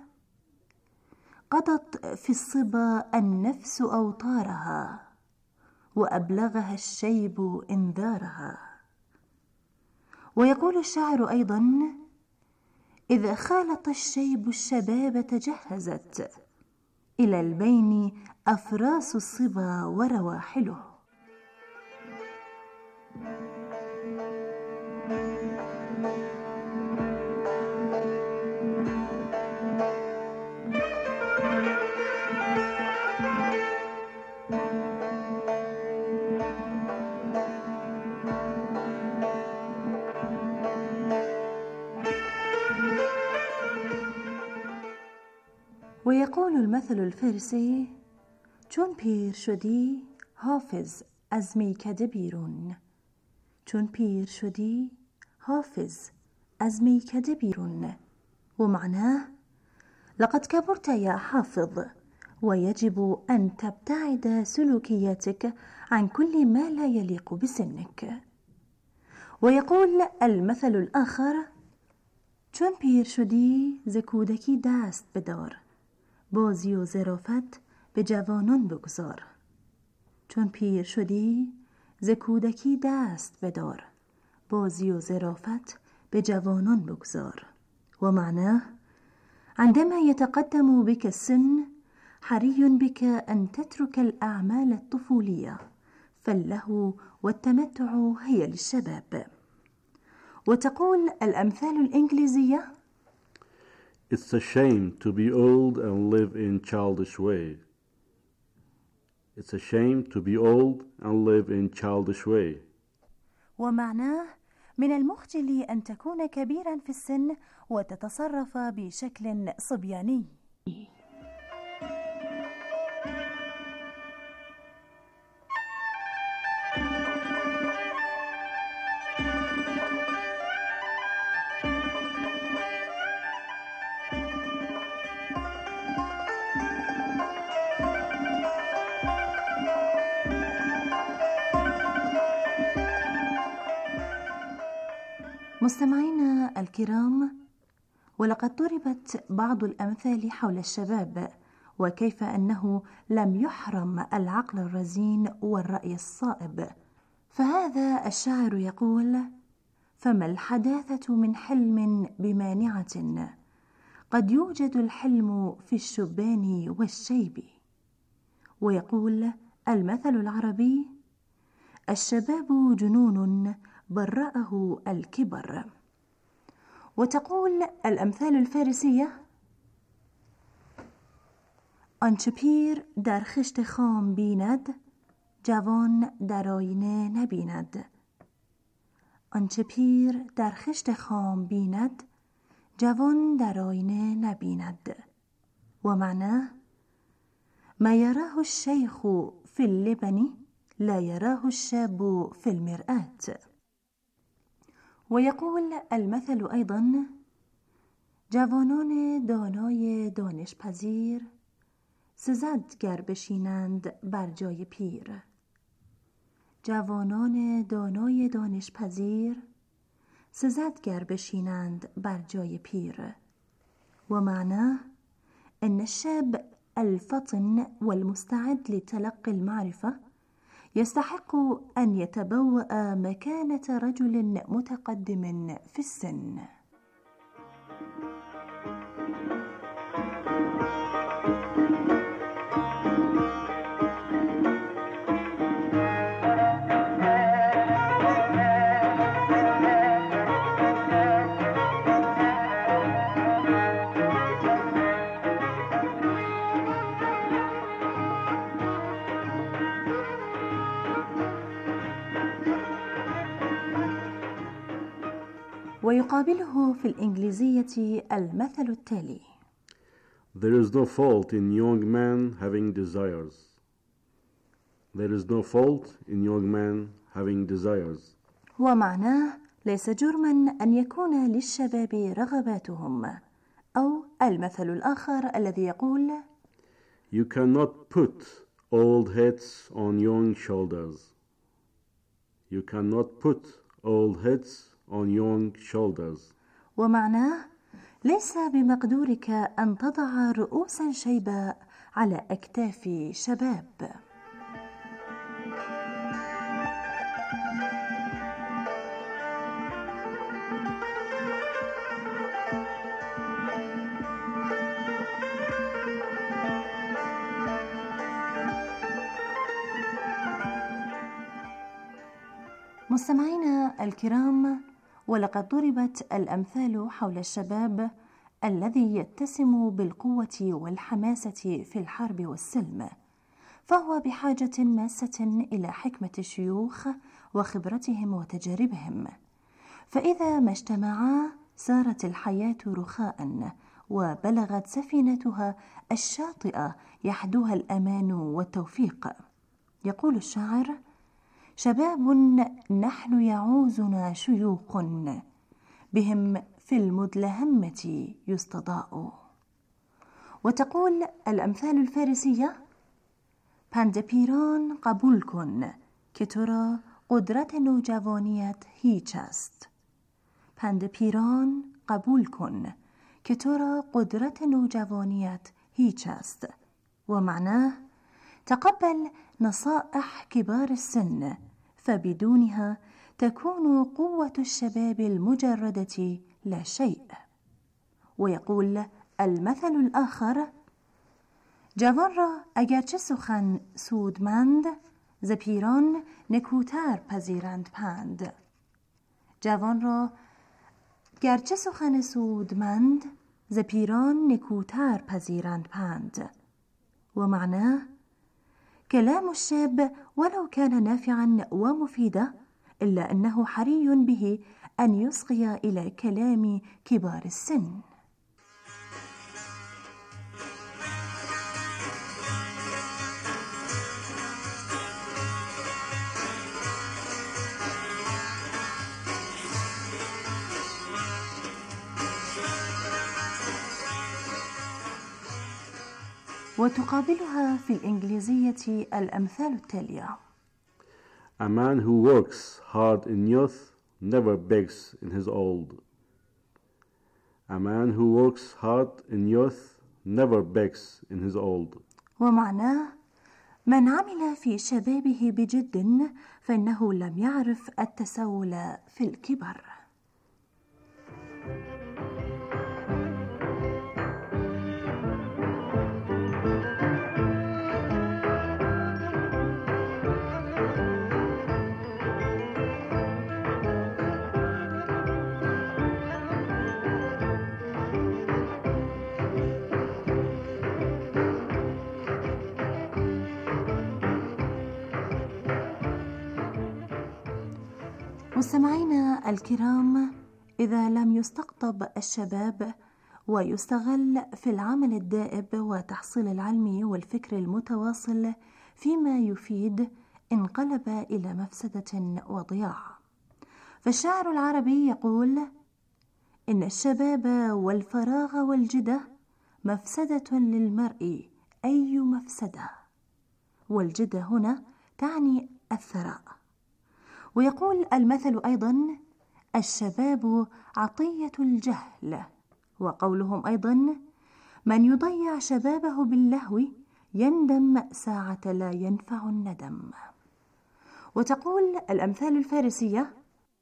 قضت في الصبا النفس أوطارها، وأبلغها الشيب إنذارها. ويقول الشاعر أيضا: إذا خالط الشيب الشباب تجهزت، إلى البين أفراس الصبا ورواحله. ويقول المثل الفارسي: چون پیر شدی حافظ از میکده بیرون. چون پیر شدی حافظ از میکده بیرون. ومعناه: لقد كبرت يا حافظ، ويجب أن تبتعد سلوكياتك عن كل ما لا يليق بسنك. ويقول المثل الآخر: چون پیر شدی ز کودکی دست بدار، بازی و ظرافت به جوانان بگذار. چون پیر شدی ز کودکی دست بدار، بازی و ظرافت به جوانان بگذار. ومعناه: عندما يتقدم بك السن حري بك أن تترك الأعمال الطفولية، فاللهو والتمتع هي للشباب. وتقول الأمثال الإنجليزية: It's a shame to be old and live in childish way. It's a shame to be old and live in childish way. ومعناه: من المخجل أن تكون كبيرا في السن وتتصرف بشكل صبياني. مستمعينا الكرام، ولقد ضربت بعض الأمثال حول الشباب وكيف أنه لم يحرم العقل الرزين والرأي الصائب. فهذا الشاعر يقول: فما الحداثة من حلم بمانعة، قد يوجد الحلم في الشبان والشيب. ويقول المثل العربي: الشباب جنون برأه الكبر. وتقول الأمثال الفارسية: آنچه پیر در خشت خام بیند، جوان در آینه نبیند. آنچه پیر در خشت خام بیند، جوان در آینه نبیند. ومعناه: ما يراه الشيخ في اللبن لا يراه الشاب في المرآة. ويقول المثل أيضا: جوانان دانای دانشپذیر سزد گر بشینند بر جای پیر. جوانان دانای دانشپذیر سزد گر بشینند بر جای پیر. ومعناه أن الشاب الفطن والمستعد لتلقي المعرفة يستحق أن يتبوأ مكانة رجل متقدم في السن. ويقابله في الإنجليزية المثل التالي: There is no fault in young men having desires. There is no fault in young men having desires. ومعناه ليس جرما أن يكون للشباب رغباتهم. أو المثل الآخر الذي يقول: You cannot put old heads on young shoulders. You cannot put old heads on young shoulders. ومعناه ليس بمقدورك أن تضع رؤوسا شيباء على أكتاف شباب. مستمعينا الكرام، ولقد ضربت الأمثال حول الشباب الذي يتسم بالقوة والحماسة في الحرب والسلم، فهو بحاجة ماسة إلى حكمة الشيوخ وخبرتهم وتجاربهم، فإذا ما اجتمعا سارت الحياة رخاء وبلغت سفينتها الشاطئة يحدوها الأمان والتوفيق. يقول الشاعر: شباب نحن يعوزنا شيوخ، بهم في المدلهمة يستضاء. وتقول الأمثال الفارسية: پند پیران قبول کن که تو را قدرت نوجوانیت هیچ است. پند پیران قبول کن که تو را قدرت نوجوانیت هیچ است. ومعناه: تقبل نصائح كبار السن، فبدونها تكون قوة الشباب المجردة لا شيء. ويقول المثل الآخر: جوان را اگرچه سخن سودمند، ز پیران نکوتر پذیرند پند. جوان را گرچه سخن سودمند، ز پیران نکوتر پذیرند پند. ومعناه: كلام الشاب ولو كان نافعا ومفيدا، إلا أنه حري به أن يصغي إلى كلام كبار السن. وتقابلها في الإنجليزية الأمثال التالية: A man who works hard in youth never begs in his old. A man who works hard in youth never begs in his old. ومعناه من عمل في شبابه بجد فإنه لم يعرف التسول في الكبر. مستمعينا الكرام، إذا لم يستقطب الشباب ويستغل في العمل الدائب وتحصيل العلم والفكر المتواصل فيما يفيد، انقلب إلى مفسدة وضياع. فالشاعر العربي يقول: إن الشباب والفراغ والجدة مفسدة للمرء أي مفسدة، والجدة هنا تعني الثراء. ويقول المثل أيضا: الشباب عطية الجهل. وقولهم أيضا: من يضيع شبابه باللهو يندم ساعة لا ينفع الندم. وتقول الأمثال الفارسية: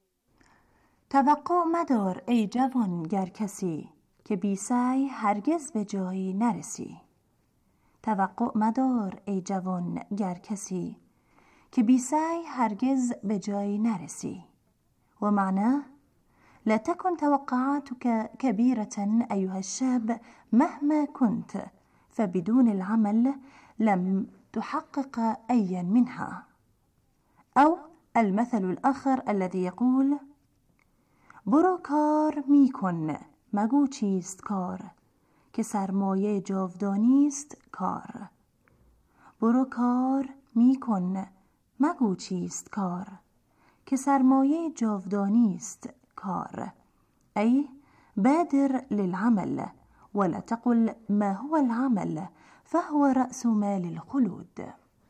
توقع مدار ای جوان گر کسی که بی سعی هرگز به جایی نرسی. توقع مدار ای جوان گر کسی که بی سعی هرگز به جایی نرسی. ومعناه: لا تكن توقعاتك كبيرة أيها الشاب مهما كنت، فبدون العمل لم تحقق أيا منها. أو المثل الآخر الذي يقول: برو کار میکن مگو چیست کار که سرمایه جاودانیست کار. برو کار میکن مگو چیست کار که سرمایه جاودانیست کار. أي بادر للعمل ولا تقل ما هو العمل فهو رأس مال الخلود.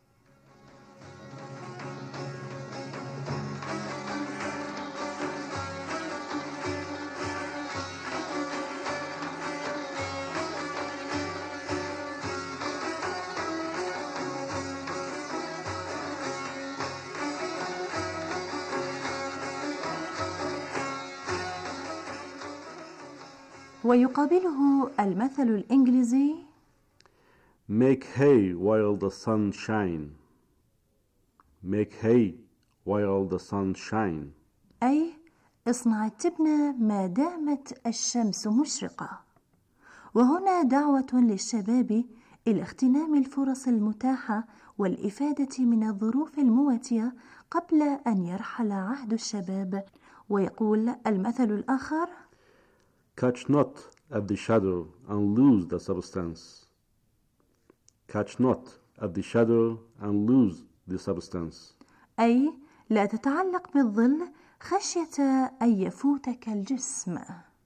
ويقابله المثل الإنجليزي: Make hay while the sun shine. Make hay while the sun shine. أي اصنع التبنة ما دامت الشمس مشرقة. وهنا دعوة للشباب إلى اغتنام الفرص المتاحة والإفادة من الظروف المواتية قبل أن يرحل عهد الشباب. ويقول المثل الآخر: Catch not at the shadow and lose the substance. Catch not at the shadow and lose the substance. أي لا تتعلق بالظل خشية أن يفوتك الجسم.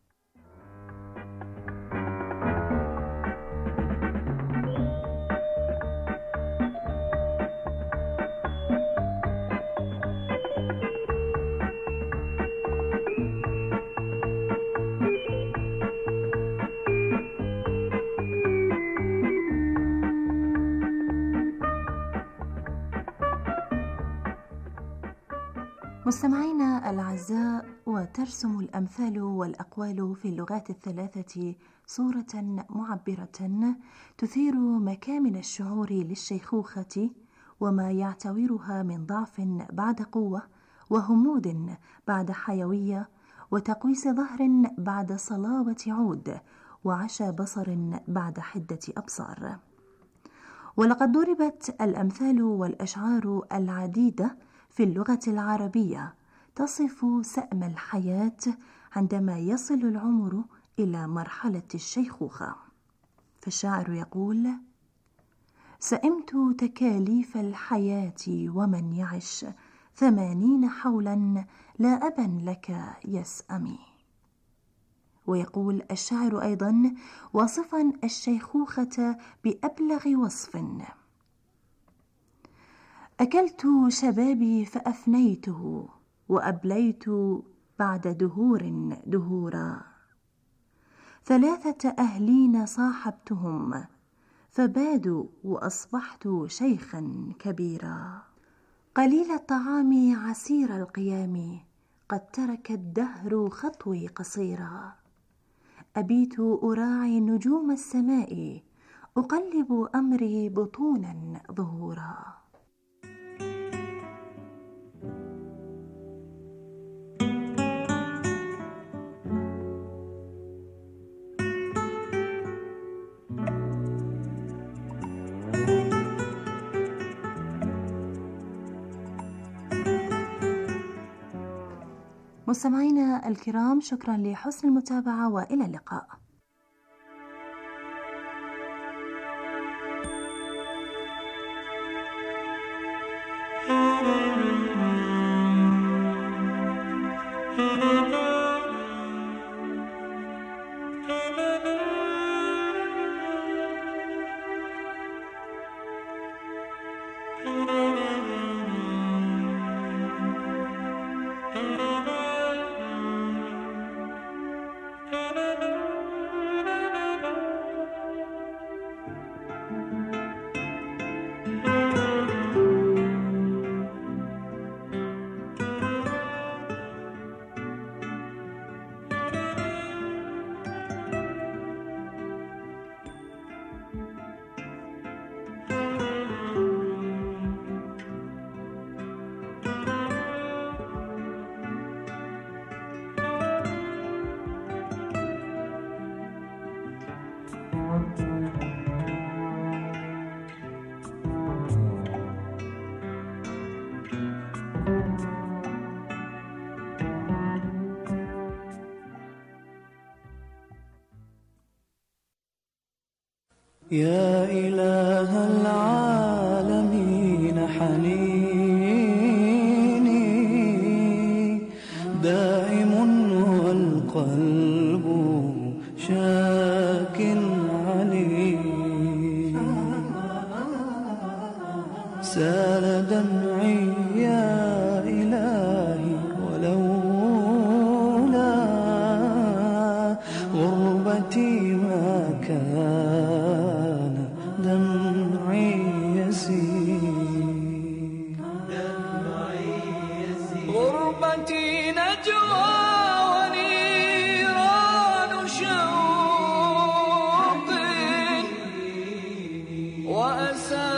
مستمعينا الأعزاء، وترسم الأمثال والأقوال في اللغات الثلاثة صورة معبرة تثير مكامن الشعور للشيخوخة وما يعتورها من ضعف بعد قوة، وهمود بعد حيوية، وتقويس ظهر بعد صلابة عود، وعشى بصر بعد حدة أبصار. ولقد ضربت الأمثال والأشعار العديدة في اللغة العربية تصف سأم الحياة عندما يصل العمر إلى مرحلة الشيخوخة. فالشاعر يقول: سئمت تكاليف الحياة ومن يعش ثمانين حولا لا أبا لك يسأمي. ويقول الشاعر أيضا واصفا الشيخوخة بأبلغ وصف: أكلت شبابي فأفنيته وأبليت بعد دهور دهورا. ثلاثة أهلين صاحبتهم فبادوا وأصبحت شيخا كبيرا. قليل الطعام عسير القيام قد ترك الدهر خطوي قصيرا. أبيت أراعي نجوم السماء أقلب أمري بطونا ظهورا. مستمعينا الكرام، شكرا لحسن المتابعة وإلى اللقاء. يا إله العالمين حنيني دائم والقلب شاك عليه. سال دمعي يا إلهي ولولا غربتي ما كان دمعي يسير. غربتي نجوى ونيران شوق وأسى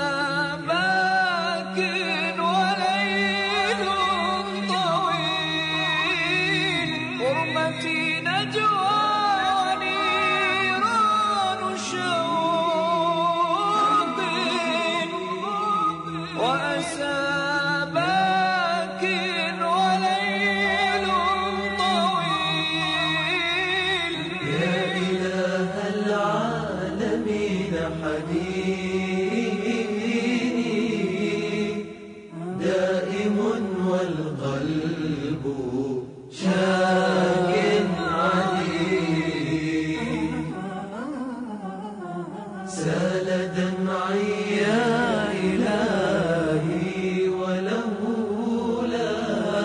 باك وليل طويل. غربتي نجوى دائم والقلب شاك عليه. سال دمعي يا إلهي ولولا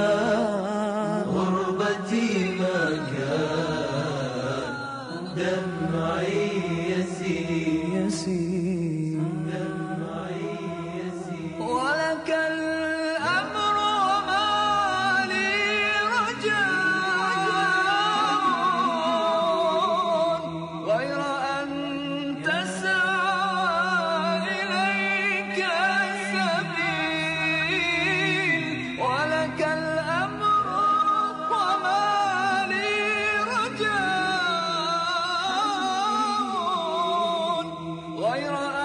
غربتي ما كان دمعي يسير. ولك الأمر وما لي رجاء غير أن تسعى إليك السبيل. ولك الأمر وما لي رجاء غير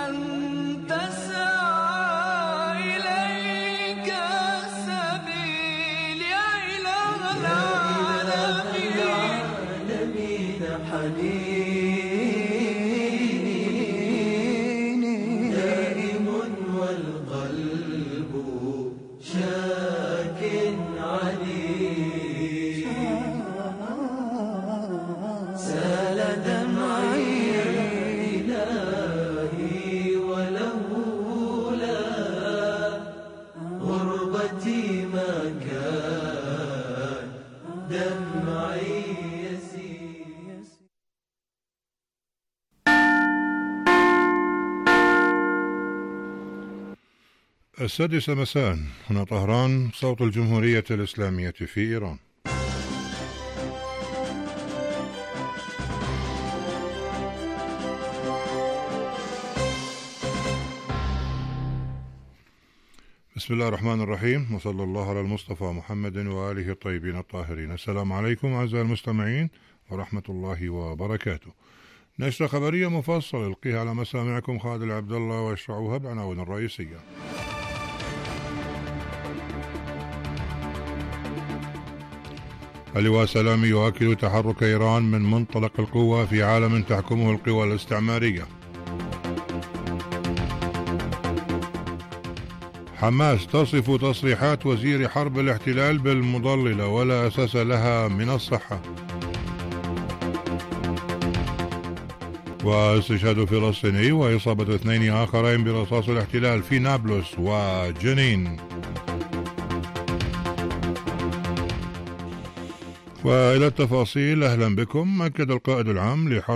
السادسة مساء، هنا طهران، صوت الجمهورية الإسلامية في إيران. بسم الله الرحمن الرحيم، وصلى الله على المصطفى محمد وآله الطيبين الطاهرين. السلام عليكم أعزائي المستمعين ورحمة الله وبركاته. نشرة خبرية مفصلة يلقيها على مسامعكم خالد العبد الله ويشرعوها بعناوين الرئيسية. اللواء سلامي يؤكد تحرك إيران من منطلق القوة في عالم تحكمه القوى الاستعمارية. حماس تصف تصريحات وزير حرب الاحتلال بالمضللة ولا أساس لها من الصحة. واستشهاد فلسطيني وإصابة اثنين آخرين برصاص الاحتلال في نابلس وجنين. وإلى التفاصيل، أهلا بكم. أكد القائد العام لحرب